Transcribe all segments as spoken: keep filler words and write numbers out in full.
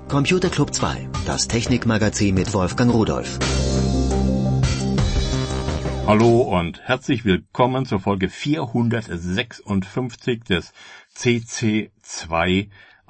Computer Club zwei, das Technikmagazin mit Wolfgang Rudolph. Hallo und herzlich willkommen zur Folge vierhundertsechsundfünfzig des C C zwei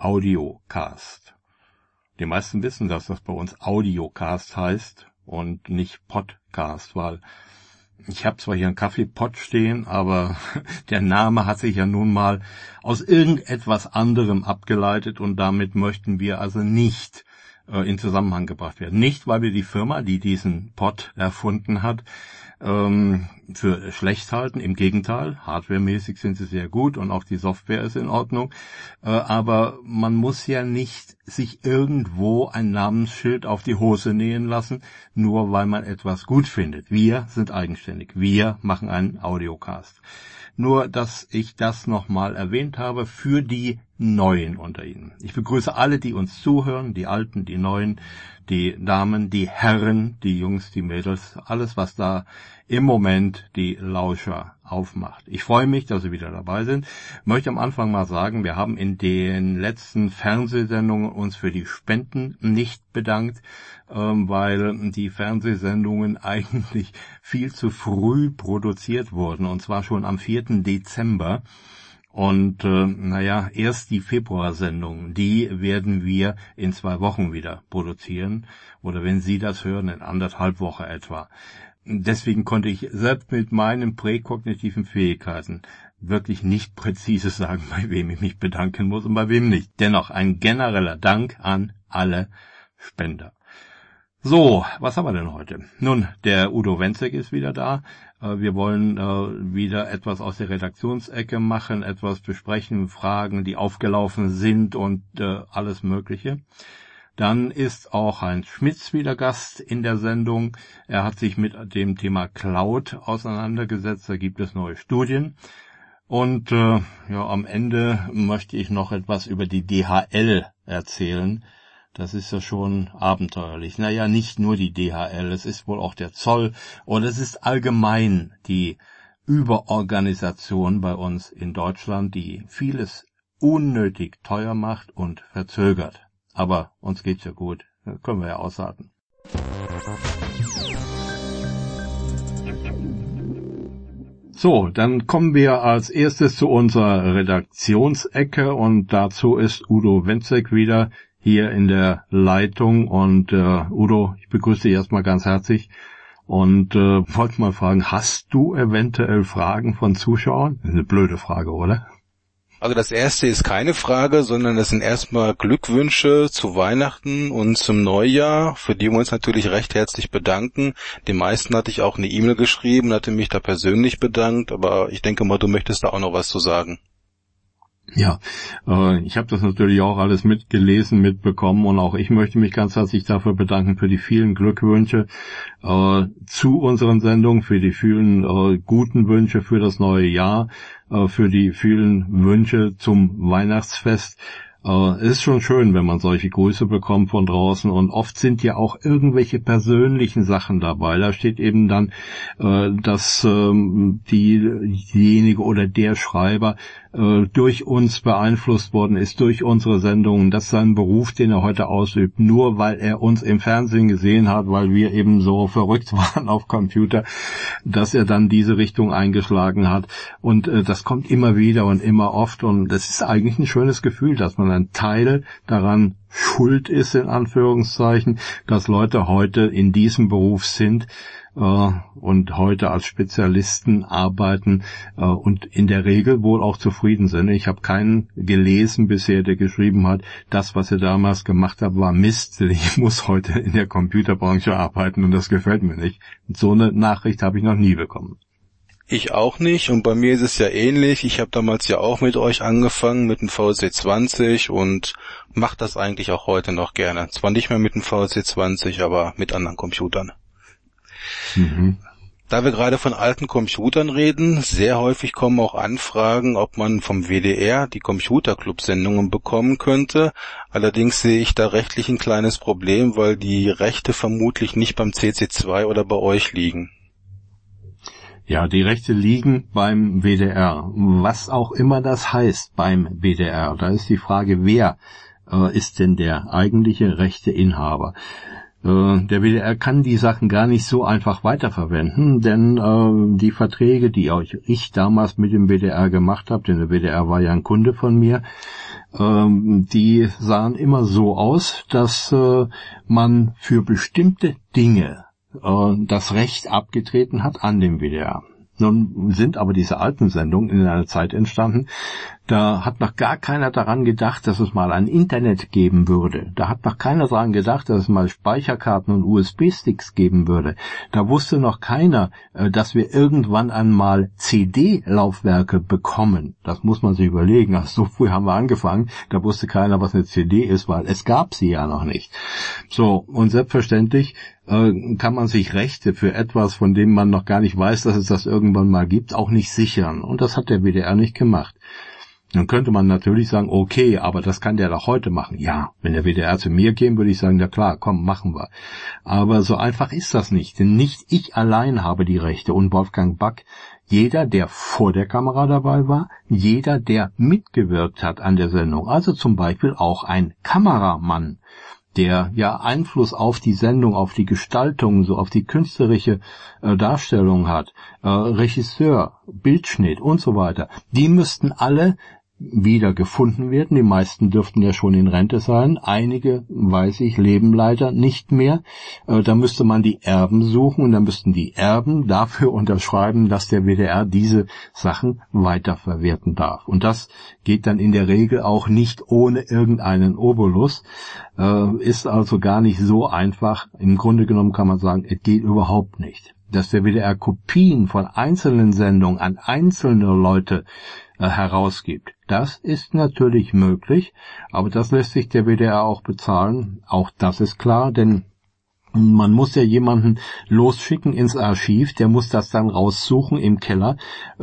Audiocast. Die meisten wissen, dass das bei uns Audiocast heißt und nicht Podcast, weil ich habe zwar hier einen Kaffeepot stehen, aber der Name hat sich ja nun mal aus irgendetwas anderem abgeleitet und damit möchten wir also nicht äh, in Zusammenhang gebracht werden. Nicht, weil wir die Firma, die diesen Pod erfunden hat, ähm, für schlecht halten. Im Gegenteil, hardwaremäßig sind sie sehr gut und auch die Software ist in Ordnung. Äh, aber man muss ja nicht sich irgendwo ein Namensschild auf die Hose nähen lassen, nur weil man etwas gut findet. Wir sind eigenständig. Wir machen einen Audiocast. Nur, dass ich das nochmal erwähnt habe für die Neuen unter Ihnen. Ich begrüße alle, die uns zuhören, die Alten, die Neuen, die Damen, die Herren, die Jungs, die Mädels, alles, was da im Moment die Lauscher aufmacht. Ich freue mich, dass Sie wieder dabei sind. Ich möchte am Anfang mal sagen, wir haben in den letzten Fernsehsendungen uns für die Spenden nicht bedankt, weil die Fernsehsendungen eigentlich viel zu früh produziert wurden, und zwar schon am vierten Dezember. Und äh, naja, erst die Februarsendung, die werden wir in zwei Wochen wieder produzieren. Oder wenn Sie das hören, in anderthalb Wochen etwa. Deswegen konnte ich selbst mit meinen präkognitiven Fähigkeiten wirklich nicht präzise sagen, bei wem ich mich bedanken muss und bei wem nicht. Dennoch ein genereller Dank an alle Spender. So, was haben wir denn heute? Nun, der Udo Wenzek ist wieder da. Wir wollen äh, wieder etwas aus der Redaktionsecke machen, etwas besprechen, Fragen, die aufgelaufen sind und äh, alles Mögliche. Dann ist auch Heinz Schmitz wieder Gast in der Sendung. Er hat sich mit dem Thema Cloud auseinandergesetzt. Da gibt es neue Studien. Und äh, ja, am Ende möchte ich noch etwas über die D H L erzählen. Das ist ja schon abenteuerlich. Naja, nicht nur die D H L, es ist wohl auch der Zoll und es ist allgemein die Überorganisation bei uns in Deutschland, die vieles unnötig teuer macht und verzögert. Aber uns geht's ja gut, das können wir ja aushalten. So, dann kommen wir als erstes zu unserer Redaktionsecke und dazu ist Udo Wenzek wieder hier in der Leitung und äh, Udo, ich begrüße dich erstmal ganz herzlich und äh, wollte mal fragen, hast du eventuell Fragen von Zuschauern? Das ist eine blöde Frage, oder? Also das erste ist keine Frage, sondern das sind erstmal Glückwünsche zu Weihnachten und zum Neujahr, für die wir uns natürlich recht herzlich bedanken. Den meisten hatte ich auch eine E-Mail geschrieben, hatte mich da persönlich bedankt, aber ich denke mal, du möchtest da auch noch was zu sagen. Ja, äh, ich habe das natürlich auch alles mitgelesen, mitbekommen und auch ich möchte mich ganz herzlich dafür bedanken für die vielen Glückwünsche äh, zu unseren Sendungen, für die vielen äh, guten Wünsche für das neue Jahr, äh, für die vielen Wünsche zum Weihnachtsfest. Es ist schon schön, wenn man solche Grüße bekommt von draußen und oft sind ja auch irgendwelche persönlichen Sachen dabei. Da steht eben dann, äh, dass ähm, diejenige oder der Schreiber äh, durch uns beeinflusst worden ist, durch unsere Sendungen, dass sein Beruf, den er heute ausübt, nur weil er uns im Fernsehen gesehen hat, weil wir eben so verrückt waren auf Computer, dass er dann diese Richtung eingeschlagen hat. Und äh, das kommt immer wieder und immer oft und das ist eigentlich ein schönes Gefühl, dass man ein Teil daran schuld ist, in Anführungszeichen, dass Leute heute in diesem Beruf sind äh, und heute als Spezialisten arbeiten äh, und in der Regel wohl auch zufrieden sind. Ich habe keinen gelesen bisher, der geschrieben hat, das, was er damals gemacht hat, war Mist. Ich muss heute in der Computerbranche arbeiten und das gefällt mir nicht. Und so eine Nachricht habe ich noch nie bekommen. Ich auch nicht und bei mir ist es ja ähnlich. Ich habe damals ja auch mit euch angefangen mit dem V C zwanzig und mache das eigentlich auch heute noch gerne. Zwar nicht mehr mit dem V C zwanzig, aber mit anderen Computern. Mhm. Da wir gerade von alten Computern reden, sehr häufig kommen auch Anfragen, ob man vom W D R die Computerclub-Sendungen bekommen könnte. Allerdings sehe ich da rechtlich ein kleines Problem, weil die Rechte vermutlich nicht beim C C zwei oder bei euch liegen. Ja, die Rechte liegen beim W D R. Was auch immer das heißt beim W D R. Da ist die Frage, wer äh, äh, ist denn der eigentliche Rechteinhaber. Der W D R kann die Sachen gar nicht so einfach weiterverwenden, denn äh, die Verträge, die auch ich damals mit dem W D R gemacht habe, denn der W D R war ja ein Kunde von mir, äh, die sahen immer so aus, dass äh, man für bestimmte Dinge äh, das Recht abgetreten hat an den W D R. Nun sind aber diese alten Sendungen in einer Zeit entstanden, da hat noch gar keiner daran gedacht, dass es mal ein Internet geben würde. Da hat noch keiner daran gedacht, dass es mal Speicherkarten und U S B-Sticks geben würde. Da wusste noch keiner, dass wir irgendwann einmal C D-Laufwerke bekommen. Das muss man sich überlegen. Also so früh haben wir angefangen, da wusste keiner, was eine C D ist, weil es gab sie ja noch nicht. So, und selbstverständlich äh, kann man sich Rechte für etwas, von dem man noch gar nicht weiß, dass es das irgendwann mal gibt, auch nicht sichern. Und das hat der W D R nicht gemacht. Dann könnte man natürlich sagen, okay, aber das kann der doch heute machen. Ja, wenn der W D R zu mir käme, würde ich sagen, ja klar, komm, machen wir. Aber so einfach ist das nicht, denn nicht ich allein habe die Rechte und Wolfgang Back. Jeder, der vor der Kamera dabei war, jeder, der mitgewirkt hat an der Sendung, also zum Beispiel auch ein Kameramann, der ja Einfluss auf die Sendung, auf die Gestaltung, so auf die künstlerische äh, Darstellung hat, äh, Regisseur, Bildschnitt und so weiter, die müssten alle wieder gefunden werden. Die meisten dürften ja schon in Rente sein. Einige, weiß ich, leben leider nicht mehr. Äh, da müsste man die Erben suchen und dann müssten die Erben dafür unterschreiben, dass der W D R diese Sachen weiterverwerten darf. Und das geht dann in der Regel auch nicht ohne irgendeinen Obolus. Äh, ist also gar nicht so einfach. Im Grunde genommen kann man sagen, es geht überhaupt nicht. Dass der W D R Kopien von einzelnen Sendungen an einzelne Leute äh, herausgibt. Das ist natürlich möglich, aber das lässt sich der W D R auch bezahlen. Auch das ist klar, denn man muss ja jemanden losschicken ins Archiv, der muss das dann raussuchen im Keller.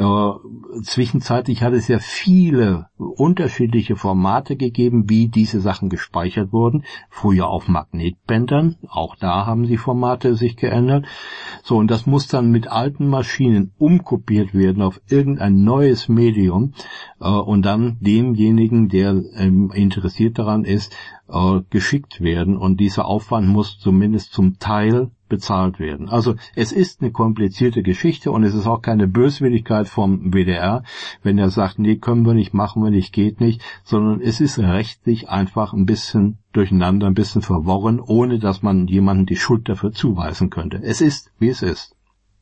Äh, zwischenzeitlich hat es ja viele unterschiedliche Formate gegeben, wie diese Sachen gespeichert wurden. Früher auf Magnetbändern, auch da haben die Formate sich geändert. So, und das muss dann mit alten Maschinen umkopiert werden auf irgendein neues Medium äh, und dann demjenigen, der ähm, interessiert daran ist, äh, geschickt werden. Und dieser Aufwand muss zumindest zum Teil bezahlt werden. Also es ist eine komplizierte Geschichte und es ist auch keine Böswilligkeit vom W D R, wenn er sagt, nee, können wir nicht, machen wir nicht, geht nicht, sondern es ist rechtlich einfach ein bisschen durcheinander, ein bisschen verworren, ohne dass man jemandem die Schuld dafür zuweisen könnte. Es ist, wie es ist.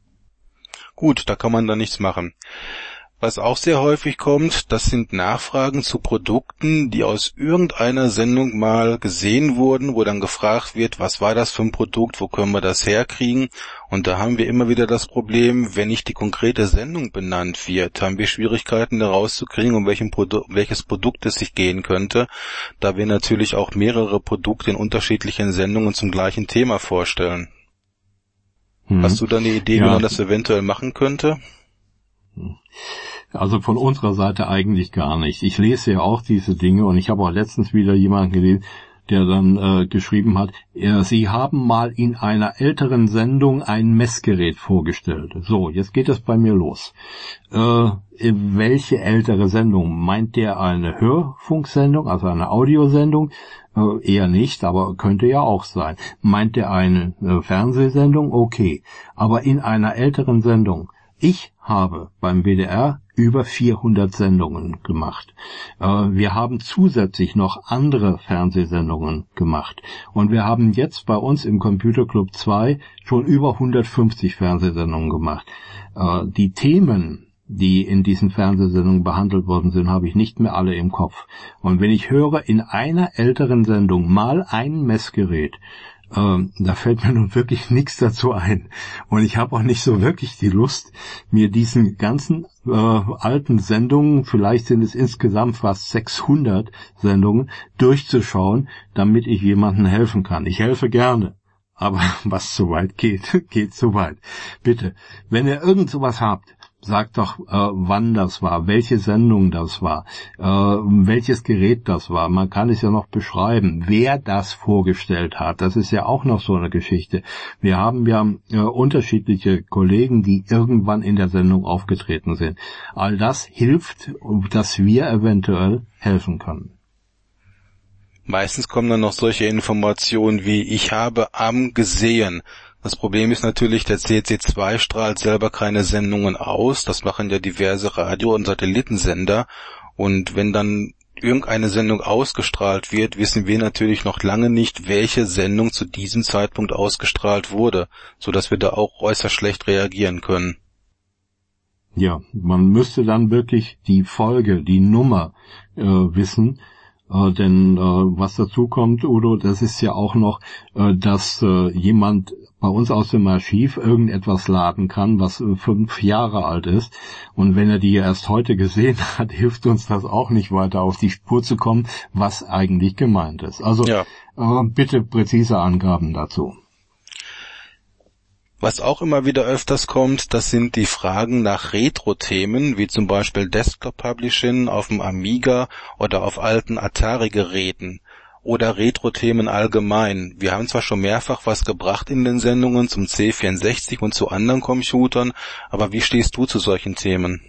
Gut, da kann man dann nichts machen. Was auch sehr häufig kommt, das sind Nachfragen zu Produkten, die aus irgendeiner Sendung mal gesehen wurden, wo dann gefragt wird, was war das für ein Produkt, wo können wir das herkriegen? Und da haben wir immer wieder das Problem, wenn nicht die konkrete Sendung benannt wird, haben wir Schwierigkeiten herauszukriegen, um welchen Produ- welches Produkt es sich gehen könnte, da wir natürlich auch mehrere Produkte in unterschiedlichen Sendungen zum gleichen Thema vorstellen. Hm. Hast du da eine Idee, ja, wie man das eventuell machen könnte? Also von unserer Seite eigentlich gar nicht. Ich lese ja auch diese Dinge und ich habe auch letztens wieder jemanden gelesen, der dann äh, geschrieben hat, äh, Sie haben mal in einer älteren Sendung ein Messgerät vorgestellt. So, jetzt geht es bei mir los. Äh, welche ältere Sendung? Meint der eine Hörfunksendung, also eine Audiosendung? Äh, eher nicht, aber könnte ja auch sein. Meint der eine äh, Fernsehsendung? Okay. Aber in einer älteren Sendung. Ich habe beim W D R über vierhundert Sendungen gemacht. Äh, wir haben zusätzlich noch andere Fernsehsendungen gemacht. Und wir haben jetzt bei uns im Computerclub zwei schon über hundertfünfzig Fernsehsendungen gemacht. Äh, die Themen, die in diesen Fernsehsendungen behandelt worden sind, habe ich nicht mehr alle im Kopf. Und wenn ich höre, in einer älteren Sendung mal ein Messgerät, Ähm, da fällt mir nun wirklich nichts dazu ein. Und ich habe auch nicht so wirklich die Lust, mir diesen ganzen äh, alten Sendungen, vielleicht sind es insgesamt fast sechshundert Sendungen, durchzuschauen, damit ich jemandem helfen kann. Ich helfe gerne, aber was zu weit geht, geht zu weit. Bitte, wenn ihr irgend sowas habt, sagt doch, äh, wann das war, welche Sendung das war, äh, welches Gerät das war. Man kann es ja noch beschreiben, wer das vorgestellt hat. Das ist ja auch noch so eine Geschichte. Wir haben ja äh, unterschiedliche Kollegen, die irgendwann in der Sendung aufgetreten sind. All das hilft, dass wir eventuell helfen können. Meistens kommen dann noch solche Informationen wie ich habe am gesehen. Das Problem ist natürlich, der C C zwei strahlt selber keine Sendungen aus. Das machen ja diverse Radio- und Satellitensender. Und wenn dann irgendeine Sendung ausgestrahlt wird, wissen wir natürlich noch lange nicht, welche Sendung zu diesem Zeitpunkt ausgestrahlt wurde, sodass wir da auch äußerst schlecht reagieren können. Ja, man müsste dann wirklich die Folge, die Nummer äh, wissen, äh, denn äh, was dazu kommt, Udo, das ist ja auch noch, äh, dass äh, jemand bei uns aus dem Archiv irgendetwas laden kann, was äh, fünf Jahre alt ist. Und wenn er die erst heute gesehen hat, hilft uns das auch nicht weiter auf die Spur zu kommen, was eigentlich gemeint ist. Also ja. äh, bitte präzise Angaben dazu. Was auch immer wieder öfters kommt, das sind die Fragen nach Retro-Themen, wie zum Beispiel Desktop-Publishing auf dem Amiga oder auf alten Atari-Geräten. Oder Retro-Themen allgemein. Wir haben zwar schon mehrfach was gebracht in den Sendungen zum C vierundsechzig und zu anderen Computern, aber wie stehst du zu solchen Themen?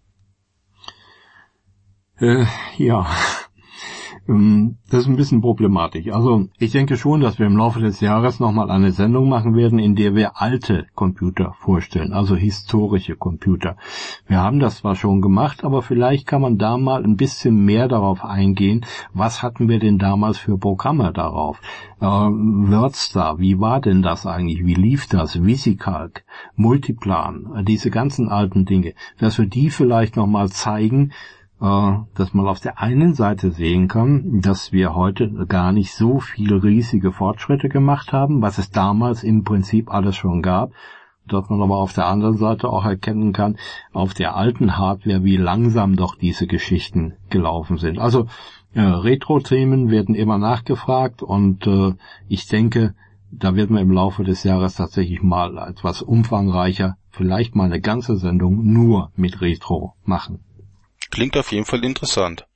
Äh, ja, das ist ein bisschen problematisch. Also ich denke schon, dass wir im Laufe des Jahres nochmal eine Sendung machen werden, in der wir alte Computer vorstellen, also historische Computer. Wir haben das zwar schon gemacht, aber vielleicht kann man da mal ein bisschen mehr darauf eingehen, was hatten wir denn damals für Programme darauf? Äh, WordStar, wie war denn das eigentlich? Wie lief das? VisiCalc, Multiplan, diese ganzen alten Dinge, dass wir die vielleicht nochmal zeigen, dass man auf der einen Seite sehen kann, dass wir heute gar nicht so viele riesige Fortschritte gemacht haben, was es damals im Prinzip alles schon gab, dass man aber auf der anderen Seite auch erkennen kann, auf der alten Hardware, wie langsam doch diese Geschichten gelaufen sind. Also äh, Retro-Themen werden immer nachgefragt und äh, ich denke, da werden wir im Laufe des Jahres tatsächlich mal etwas umfangreicher, vielleicht mal eine ganze Sendung nur mit Retro machen. Klingt auf jeden Fall interessant.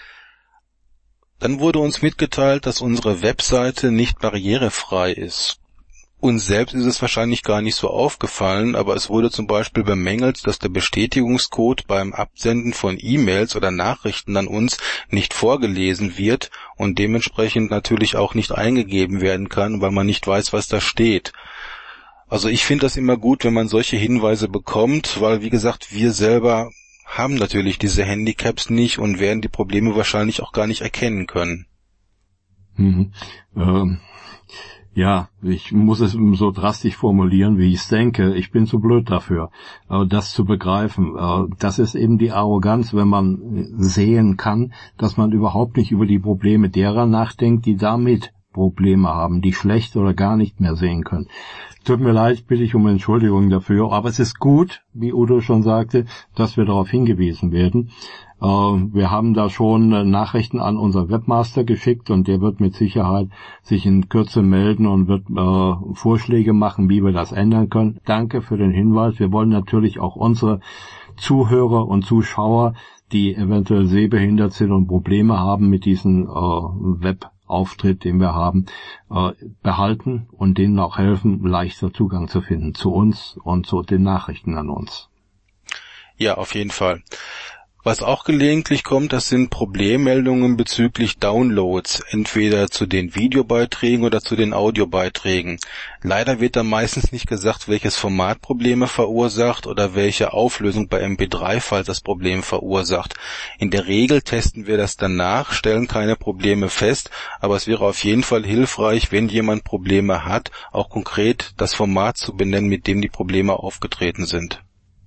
Dann wurde uns mitgeteilt, dass unsere Webseite nicht barrierefrei ist. Uns selbst ist es wahrscheinlich gar nicht so aufgefallen, aber es wurde zum Beispiel bemängelt, dass der Bestätigungscode beim Absenden von E-Mails oder Nachrichten an uns nicht vorgelesen wird und dementsprechend natürlich auch nicht eingegeben werden kann, weil man nicht weiß, was da steht. Also ich finde das immer gut, wenn man solche Hinweise bekommt, weil wie gesagt, wir selber haben natürlich diese Handicaps nicht und werden die Probleme wahrscheinlich auch gar nicht erkennen können. Mhm. Ähm, ja, ich muss es so drastisch formulieren, wie ich es denke. Ich bin zu blöd dafür, äh, das zu begreifen. Äh, das ist eben die Arroganz, wenn man sehen kann, dass man überhaupt nicht über die Probleme derer nachdenkt, die damit Probleme haben, die schlecht oder gar nicht mehr sehen können. Tut mir leid, bitte ich um Entschuldigung dafür, aber es ist gut, wie Udo schon sagte, dass wir darauf hingewiesen werden. Äh, wir haben da schon äh, Nachrichten an unseren Webmaster geschickt und der wird mit Sicherheit sich in Kürze melden und wird äh, Vorschläge machen, wie wir das ändern können. Danke für den Hinweis. Wir wollen natürlich auch unsere Zuhörer und Zuschauer, die eventuell sehbehindert sind und Probleme haben mit diesem äh, Web Auftritt, den wir haben, äh, behalten und denen auch helfen, leichter Zugang zu finden zu uns und zu den Nachrichten an uns. Ja, auf jeden Fall. Was auch gelegentlich kommt, das sind Problemmeldungen bezüglich Downloads, entweder zu den Videobeiträgen oder zu den Audiobeiträgen. Leider wird dann meistens nicht gesagt, welches Format Probleme verursacht oder welche Auflösung bei M P drei Files das Problem verursacht. In der Regel testen wir das danach, stellen keine Probleme fest, aber es wäre auf jeden Fall hilfreich, wenn jemand Probleme hat, auch konkret das Format zu benennen, mit dem die Probleme aufgetreten sind.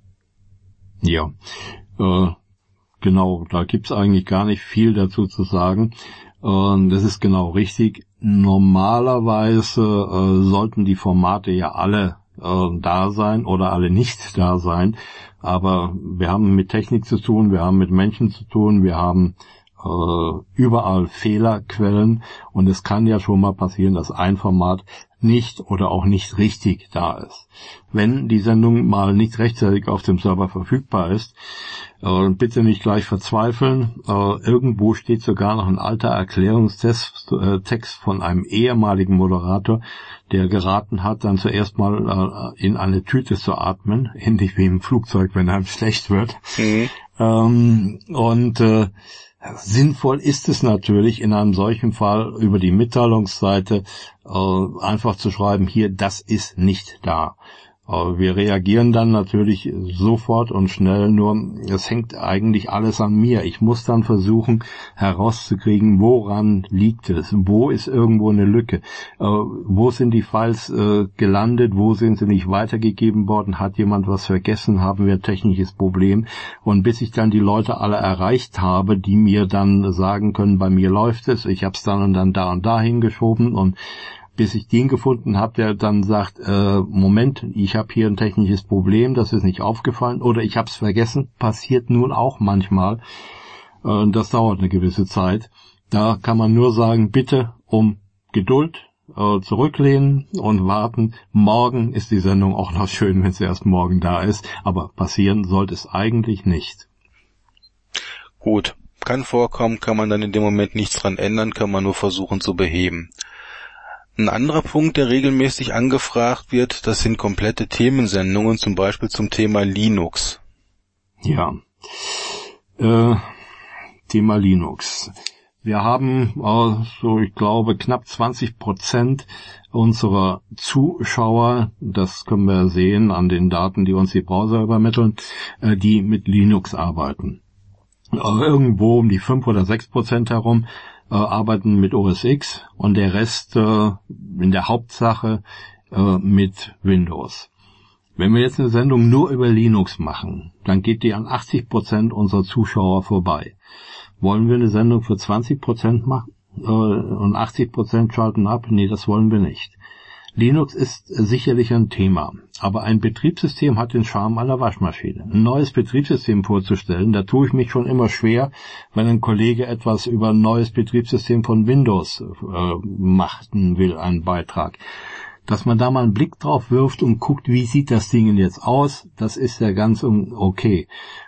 Ja, äh Genau, da gibt's eigentlich gar nicht viel dazu zu sagen. Und das ist genau richtig. Normalerweise äh, sollten die Formate ja alle äh, da sein oder alle nicht da sein. Aber wir haben mit Technik zu tun, wir haben mit Menschen zu tun, wir haben äh, überall Fehlerquellen. Und es kann ja schon mal passieren, dass ein Format nicht oder auch nicht richtig da ist. Wenn die Sendung mal nicht rechtzeitig auf dem Server verfügbar ist, äh, bitte nicht gleich verzweifeln. Äh, irgendwo steht sogar noch ein alter Erklärungstext äh, Text von einem ehemaligen Moderator, der geraten hat, dann zuerst mal äh, in eine Tüte zu atmen, ähnlich wie im Flugzeug, wenn einem schlecht wird. Mhm. Ähm, und äh, Sinnvoll ist es natürlich in einem solchen Fall über die Mitteilungsseite äh, einfach zu schreiben, hier, das ist nicht da. Wir reagieren dann natürlich sofort und schnell, nur es hängt eigentlich alles an mir. Ich muss dann versuchen herauszukriegen, woran liegt es, wo ist irgendwo eine Lücke, äh, wo sind die Files äh, gelandet, wo sind sie nicht weitergegeben worden, hat jemand was vergessen, haben wir ein technisches Problem. Und bis ich dann die Leute alle erreicht habe, die mir dann sagen können, bei mir läuft es, ich habe es dann und dann da und da hingeschoben und bis ich den gefunden habe, der dann sagt, äh, Moment, ich habe hier ein technisches Problem, das ist nicht aufgefallen oder ich habe es vergessen, passiert nun auch manchmal. Äh, das dauert eine gewisse Zeit. Da kann man nur sagen, bitte um Geduld, äh, zurücklehnen und warten. Morgen ist die Sendung auch noch schön, wenn sie erst morgen da ist, aber passieren sollte es eigentlich nicht. Gut, kann vorkommen, kann man dann in dem Moment nichts dran ändern, kann man nur versuchen zu beheben. Ein anderer Punkt, der regelmäßig angefragt wird, das sind komplette Themensendungen, zum Beispiel zum Thema Linux. Ja, äh, Thema Linux. Wir haben, äh, so ich glaube, knapp zwanzig Prozent unserer Zuschauer, das können wir sehen an den Daten, die uns die Browser übermitteln, äh, die mit Linux arbeiten. Äh, irgendwo um die fünf oder sechs Prozent herum Äh, arbeiten mit O S X und der Rest äh, in der Hauptsache äh, mit Windows. Wenn wir jetzt eine Sendung nur über Linux machen, dann geht die an achtzig Prozent unserer Zuschauer vorbei. Wollen wir eine Sendung für zwanzig Prozent machen äh, und achtzig Prozent schalten ab? Nee, das wollen wir nicht. Linux ist sicherlich ein Thema, aber ein Betriebssystem hat den Charme einer Waschmaschine. Ein neues Betriebssystem vorzustellen, da tue ich mich schon immer schwer, wenn ein Kollege etwas über ein neues Betriebssystem von Windows äh, machen will, einen Beitrag. Dass man da mal einen Blick drauf wirft und guckt, wie sieht das Ding jetzt aus, das ist ja ganz okay.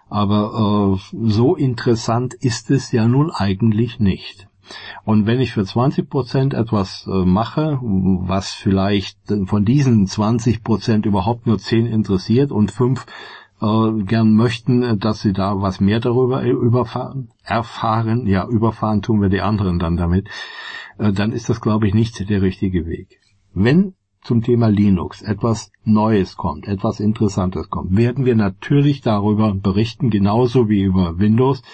Aber äh, so interessant ist es ja nun eigentlich nicht. Und wenn ich für zwanzig Prozent etwas äh, mache, was vielleicht von diesen zwanzig Prozent überhaupt nur zehn interessiert und fünf äh, gern möchten, dass sie da was mehr darüber überfahren, erfahren, ja, überfahren tun wir die anderen dann damit, äh, dann ist das, glaube ich, nicht der richtige Weg. Wenn zum Thema Linux etwas Neues kommt, etwas Interessantes kommt, werden wir natürlich darüber berichten, genauso wie über Windows.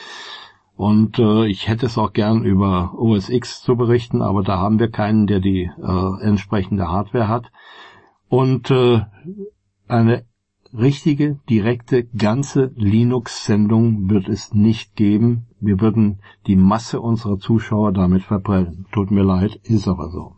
Und äh, ich hätte es auch gern über O S X zu berichten, aber da haben wir keinen, der die äh, entsprechende Hardware hat. Und äh, eine richtige, direkte, ganze Linux-Sendung wird es nicht geben. Wir würden die Masse unserer Zuschauer damit verprellen. Tut mir leid, ist aber so.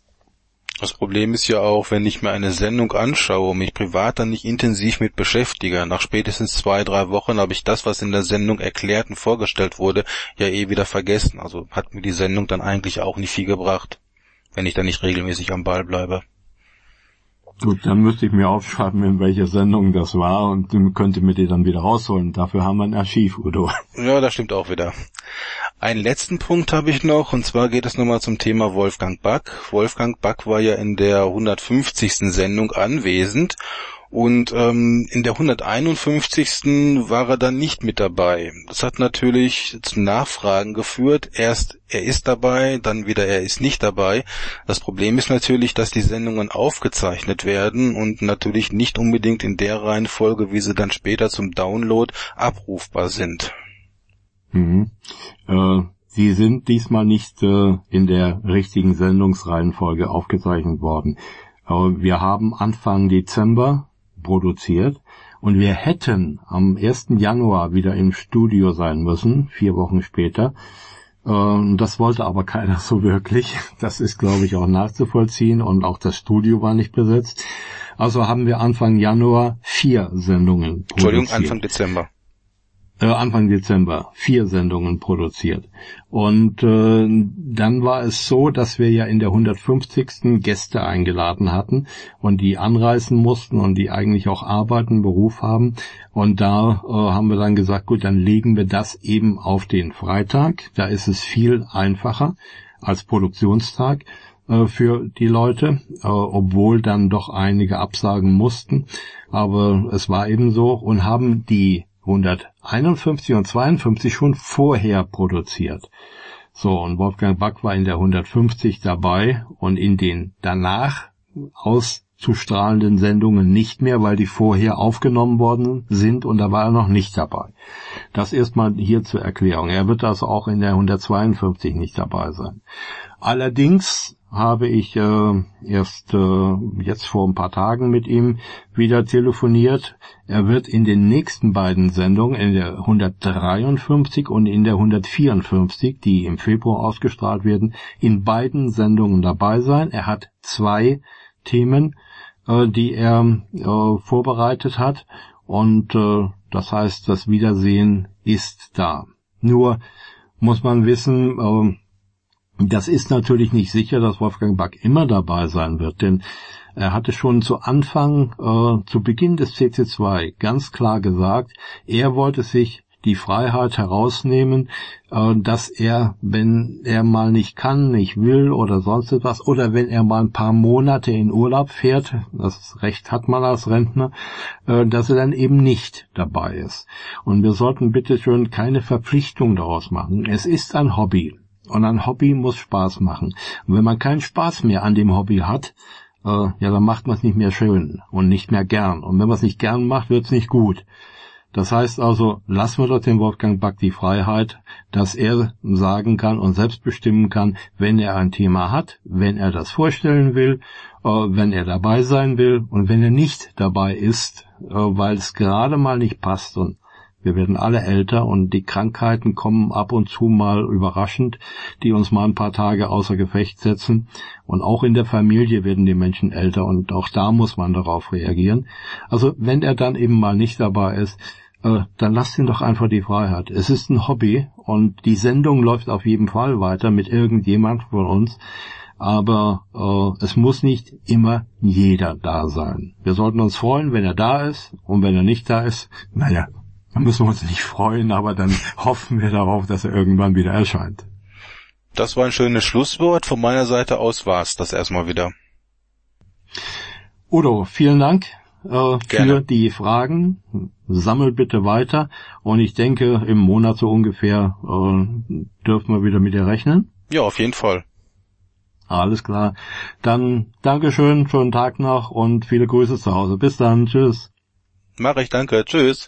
Das Problem ist ja auch, wenn ich mir eine Sendung anschaue und mich privat dann nicht intensiv mit beschäftige, nach spätestens zwei, drei Wochen habe ich das, was in der Sendung erklärt und vorgestellt wurde, ja eh wieder vergessen. Also hat mir die Sendung dann eigentlich auch nicht viel gebracht, wenn ich dann nicht regelmäßig am Ball bleibe. Gut, dann müsste ich mir aufschreiben, in welcher Sendung das war und könnte mir die dann wieder rausholen. Dafür haben wir ein Archiv, Udo. Ja, das stimmt auch wieder. Einen letzten Punkt habe ich noch, und zwar geht es nochmal zum Thema Wolfgang Back. Wolfgang Back war ja in der hundertfünfzigsten Sendung anwesend und ähm, in der hunderteinundfünfzigsten war er dann nicht mit dabei. Das hat natürlich zu Nachfragen geführt. Erst er ist dabei, dann wieder er ist nicht dabei. Das Problem ist natürlich, dass die Sendungen aufgezeichnet werden und natürlich nicht unbedingt in der Reihenfolge, wie sie dann später zum Download abrufbar sind. Mhm. Äh, sie sind diesmal nicht äh, in der richtigen Sendungsreihenfolge aufgezeichnet worden. Äh, wir haben Anfang Dezember produziert und wir hätten am ersten Januar wieder im Studio sein müssen, vier Wochen später. Äh, das wollte aber keiner so wirklich. Das ist, glaube ich, auch nachzuvollziehen und auch das Studio war nicht besetzt. Also haben wir Anfang Januar vier Sendungen produziert. Entschuldigung, Anfang Dezember. Anfang Dezember vier Sendungen produziert. Und äh, dann war es so, dass wir ja in der hundertfünfzigsten Gäste eingeladen hatten und die anreisen mussten und die eigentlich auch arbeiten, Beruf haben. Und da äh, haben wir dann gesagt, gut, dann legen wir das eben auf den Freitag. Da ist es viel einfacher als Produktionstag äh, für die Leute, äh, obwohl dann doch einige absagen mussten. Aber es war eben so und haben die hunderteinundfünfzig und zweiundfünfzig schon vorher produziert. So, und Wolfgang Back war in der hundertfünfzig dabei und in den danach auszustrahlenden Sendungen nicht mehr, weil die vorher aufgenommen worden sind und da war er noch nicht dabei. Das erstmal hier zur Erklärung. Er wird also auch in der hundertzweiundfünfzig nicht dabei sein. Allerdings habe ich äh, erst äh, jetzt vor ein paar Tagen mit ihm wieder telefoniert. Er wird in den nächsten beiden Sendungen, in der hundertdreiundfünfzig und in der hundertvierundfünfzig, die im Februar ausgestrahlt werden, in beiden Sendungen dabei sein. Er hat zwei Themen, äh, die er äh, vorbereitet hat und äh, das heißt, das Wiedersehen ist da. Nur muss man wissen, äh, das ist natürlich nicht sicher, dass Wolfgang Back immer dabei sein wird, denn er hatte schon zu Anfang, äh, zu Beginn des C C zwei ganz klar gesagt, er wollte sich die Freiheit herausnehmen, äh, dass er, wenn er mal nicht kann, nicht will oder sonst etwas, oder wenn er mal ein paar Monate in Urlaub fährt, das Recht hat man als Rentner, äh, dass er dann eben nicht dabei ist. Und wir sollten bitte schön keine Verpflichtung daraus machen. Es ist ein Hobby. Und ein Hobby muss Spaß machen. Und wenn man keinen Spaß mehr an dem Hobby hat, äh, ja, dann macht man es nicht mehr schön und nicht mehr gern. Und wenn man es nicht gern macht, wird es nicht gut. Das heißt also, lassen wir doch dem Wolfgang Back die Freiheit, dass er sagen kann und selbst bestimmen kann, wenn er ein Thema hat, wenn er das vorstellen will, äh, wenn er dabei sein will und wenn er nicht dabei ist, äh, weil es gerade mal nicht passt. Und wir werden alle älter und die Krankheiten kommen ab und zu mal überraschend, die uns mal ein paar Tage außer Gefecht setzen. Und auch in der Familie werden die Menschen älter und auch da muss man darauf reagieren. Also wenn er dann eben mal nicht dabei ist, äh, dann lasst ihn doch einfach die Freiheit. Es ist ein Hobby und die Sendung läuft auf jeden Fall weiter mit irgendjemand von uns. Aber äh, es muss nicht immer jeder da sein. Wir sollten uns freuen, wenn er da ist und wenn er nicht da ist, naja, dann müssen wir uns nicht freuen, aber dann hoffen wir darauf, dass er irgendwann wieder erscheint. Das war ein schönes Schlusswort. Von meiner Seite aus war's das erstmal wieder. Udo, vielen Dank äh, für die Fragen. Sammel bitte weiter. Und ich denke, im Monat so ungefähr äh, dürfen wir wieder mit dir rechnen. Ja, auf jeden Fall. Alles klar. Dann Dankeschön, schönen Tag noch und viele Grüße zu Hause. Bis dann. Tschüss. Mach ich, danke. Tschüss.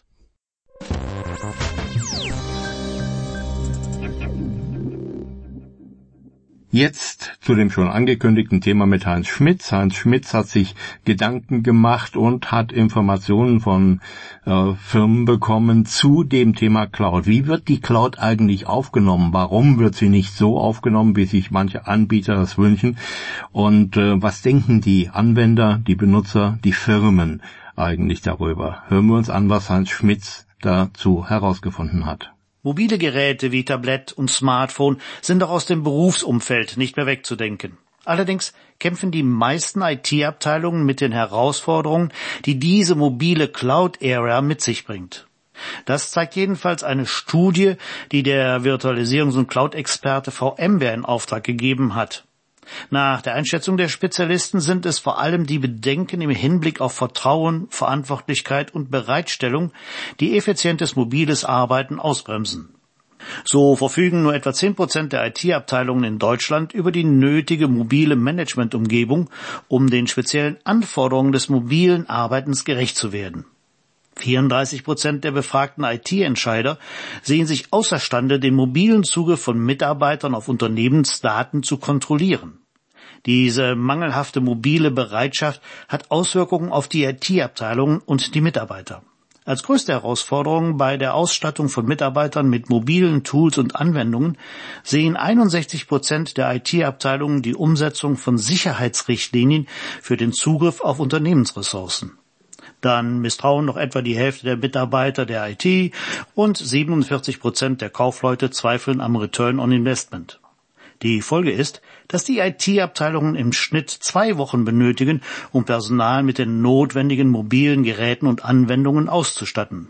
Jetzt zu dem schon angekündigten Thema mit Heinz Schmitz. Heinz Schmitz hat sich Gedanken gemacht und hat Informationen von äh, Firmen bekommen zu dem Thema Cloud. Wie wird die Cloud eigentlich aufgenommen? Warum wird sie nicht so aufgenommen, wie sich manche Anbieter das wünschen? Und äh, was denken die Anwender, die Benutzer, die Firmen eigentlich darüber? Hören wir uns an, was Heinz Schmitz dazu herausgefunden hat. Mobile Geräte wie Tablett und Smartphone sind auch aus dem Berufsumfeld nicht mehr wegzudenken. Allerdings kämpfen die meisten I T-Abteilungen mit den Herausforderungen, die diese mobile Cloud-Ära mit sich bringt. Das zeigt jedenfalls eine Studie, die der Virtualisierungs- und Cloud-Experte VMware in Auftrag gegeben hat. Nach der Einschätzung der Spezialisten sind es vor allem die Bedenken im Hinblick auf Vertrauen, Verantwortlichkeit und Bereitstellung, die effizientes mobiles Arbeiten ausbremsen. So verfügen nur etwa zehn Prozent der I T-Abteilungen in Deutschland über die nötige mobile Managementumgebung, um den speziellen Anforderungen des mobilen Arbeitens gerecht zu werden. vierunddreißig Prozent der befragten I T-Entscheider sehen sich außerstande, den mobilen Zugriff von Mitarbeitern auf Unternehmensdaten zu kontrollieren. Diese mangelhafte mobile Bereitschaft hat Auswirkungen auf die I T-Abteilungen und die Mitarbeiter. Als größte Herausforderung bei der Ausstattung von Mitarbeitern mit mobilen Tools und Anwendungen sehen einundsechzig Prozent der I T-Abteilungen die Umsetzung von Sicherheitsrichtlinien für den Zugriff auf Unternehmensressourcen. Dann misstrauen noch etwa die Hälfte der Mitarbeiter der I T und siebenundvierzig Prozent der Kaufleute zweifeln am Return on Investment. Die Folge ist, dass die I T-Abteilungen im Schnitt zwei Wochen benötigen, um Personal mit den notwendigen mobilen Geräten und Anwendungen auszustatten.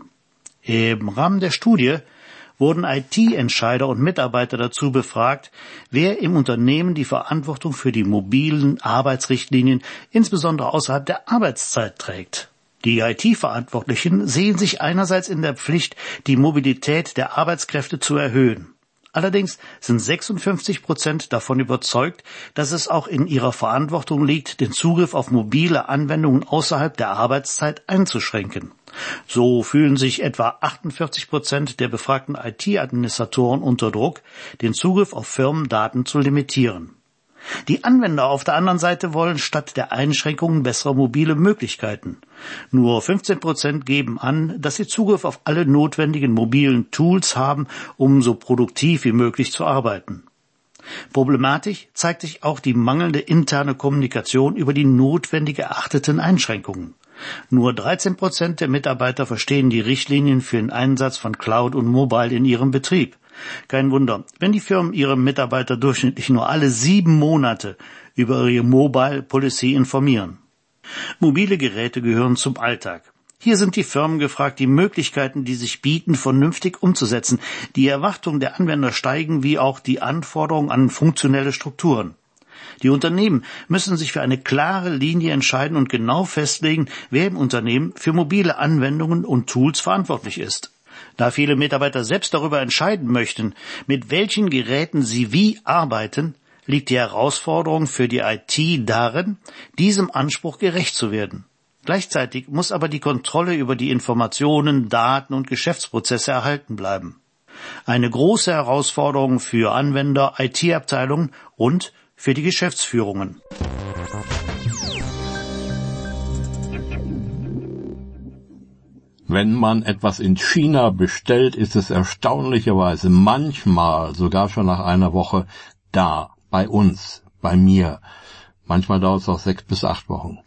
Im Rahmen der Studie wurden I T-Entscheider und Mitarbeiter dazu befragt, wer im Unternehmen die Verantwortung für die mobilen Arbeitsrichtlinien insbesondere außerhalb der Arbeitszeit trägt. Die I T-Verantwortlichen sehen sich einerseits in der Pflicht, die Mobilität der Arbeitskräfte zu erhöhen. Allerdings sind sechsundfünfzig Prozent davon überzeugt, dass es auch in ihrer Verantwortung liegt, den Zugriff auf mobile Anwendungen außerhalb der Arbeitszeit einzuschränken. So fühlen sich etwa achtundvierzig Prozent der befragten I T-Administratoren unter Druck, den Zugriff auf Firmendaten zu limitieren. Die Anwender auf der anderen Seite wollen statt der Einschränkungen bessere mobile Möglichkeiten. Nur fünfzehn Prozent geben an, dass sie Zugriff auf alle notwendigen mobilen Tools haben, um so produktiv wie möglich zu arbeiten. Problematisch zeigt sich auch die mangelnde interne Kommunikation über die notwendig erachteten Einschränkungen. Nur dreizehn Prozent der Mitarbeiter verstehen die Richtlinien für den Einsatz von Cloud und Mobile in ihrem Betrieb. Kein Wunder, wenn die Firmen ihre Mitarbeiter durchschnittlich nur alle sieben Monate über ihre Mobile Policy informieren. Mobile Geräte gehören zum Alltag. Hier sind die Firmen gefragt, die Möglichkeiten, die sich bieten, vernünftig umzusetzen. Die Erwartungen der Anwender steigen, wie auch die Anforderungen an funktionelle Strukturen. Die Unternehmen müssen sich für eine klare Linie entscheiden und genau festlegen, wer im Unternehmen für mobile Anwendungen und Tools verantwortlich ist. Da viele Mitarbeiter selbst darüber entscheiden möchten, mit welchen Geräten sie wie arbeiten, liegt die Herausforderung für die I T darin, diesem Anspruch gerecht zu werden. Gleichzeitig muss aber die Kontrolle über die Informationen, Daten und Geschäftsprozesse erhalten bleiben. Eine große Herausforderung für Anwender, I T-Abteilungen und für die Geschäftsführungen. Wenn man etwas in China bestellt, ist es erstaunlicherweise manchmal, sogar schon nach einer Woche, da, bei uns, bei mir. Manchmal dauert es auch sechs bis acht Wochen.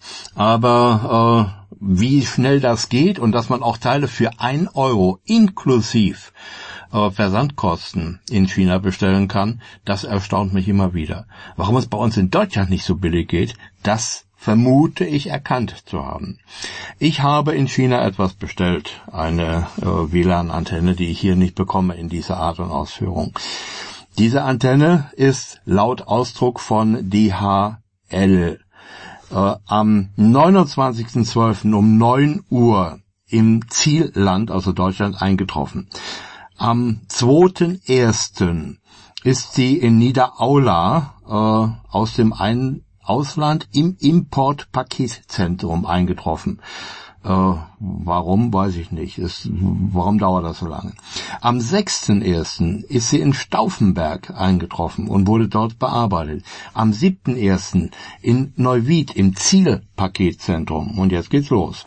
Aber äh, wie schnell das geht und dass man auch Teile für ein Euro inklusiv äh, Versandkosten in China bestellen kann, das erstaunt mich immer wieder. Warum es bei uns in Deutschland nicht so billig geht, das vermute ich erkannt zu haben. Ich habe in China etwas bestellt, eine äh, W L A N-Antenne, die ich hier nicht bekomme in dieser Art und Ausführung. Diese Antenne ist laut Ausdruck von D H L äh, am neunundzwanzigsten zwölften um neun Uhr im Zielland, also Deutschland, eingetroffen. Am zweiten ersten ist sie in Niederaula äh, aus dem einen Ausland im Import-Paketzentrum eingetroffen. Äh, warum, weiß ich nicht. Es, warum dauert das so lange? Am sechsten ersten ist sie in Stauffenberg eingetroffen und wurde dort bearbeitet. Am siebten ersten in Neuwied im Zielpaketzentrum. Und jetzt geht's los.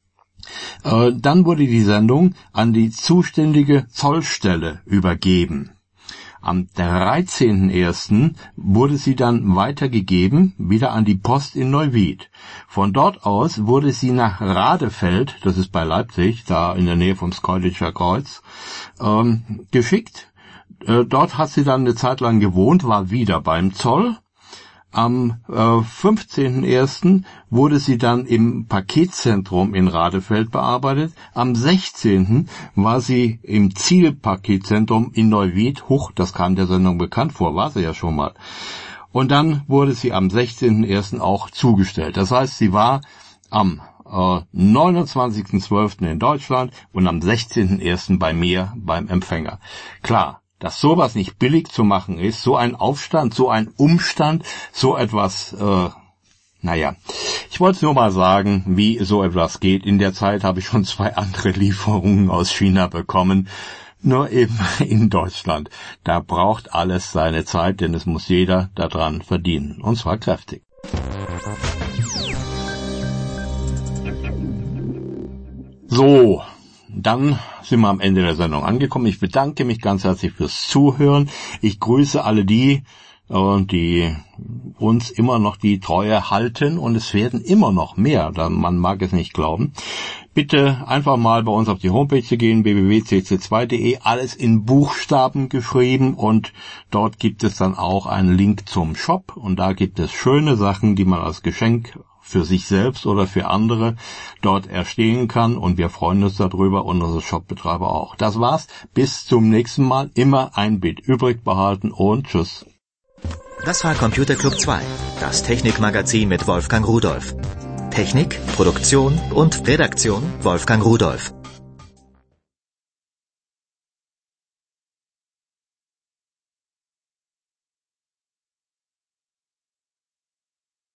Äh, dann wurde die Sendung an die zuständige Zollstelle übergeben. Am dreizehnten ersten wurde sie dann weitergegeben, wieder an die Post in Neuwied. Von dort aus wurde sie nach Radefeld, das ist bei Leipzig, da in der Nähe vom Skeudicher Kreuz, ähm, geschickt. Äh, dort hat sie dann eine Zeit lang gewohnt, war wieder beim Zoll. Am äh, fünfzehnten ersten wurde sie dann im Paketzentrum in Radefeld bearbeitet. Am sechzehnten war sie im Zielpaketzentrum in Neuwied. Huch, das kam der Sendung bekannt vor, war sie ja schon mal. Und dann wurde sie am sechzehnten ersten auch zugestellt. Das heißt, sie war am äh, neunundzwanzigsten zwölften in Deutschland und am sechzehnten ersten bei mir beim Empfänger. Klar, dass sowas nicht billig zu machen ist, so ein Aufstand, so ein Umstand, so etwas, äh, naja, ich wollte nur mal sagen, wie so etwas geht. In der Zeit habe ich schon zwei andere Lieferungen aus China bekommen, nur eben in Deutschland. Da braucht alles seine Zeit, denn es muss jeder daran verdienen, und zwar kräftig. So, dann sind wir am Ende der Sendung angekommen. Ich bedanke mich ganz herzlich fürs Zuhören. Ich grüße alle die, die uns immer noch die Treue halten, und es werden immer noch mehr, man mag es nicht glauben. Bitte einfach mal bei uns auf die Homepage zu gehen, w w w punkt c c zwei punkt d e, alles in Buchstaben geschrieben, und dort gibt es dann auch einen Link zum Shop, und da gibt es schöne Sachen, die man als Geschenk für sich selbst oder für andere dort erstehen kann, und wir freuen uns darüber und unsere Shopbetreiber auch. Das war's, bis zum nächsten Mal, immer ein Bit übrig behalten und tschüss. Das war Computer Club zwei, das Technikmagazin mit Wolfgang Rudolph. Technik, Produktion und Redaktion Wolfgang Rudolph.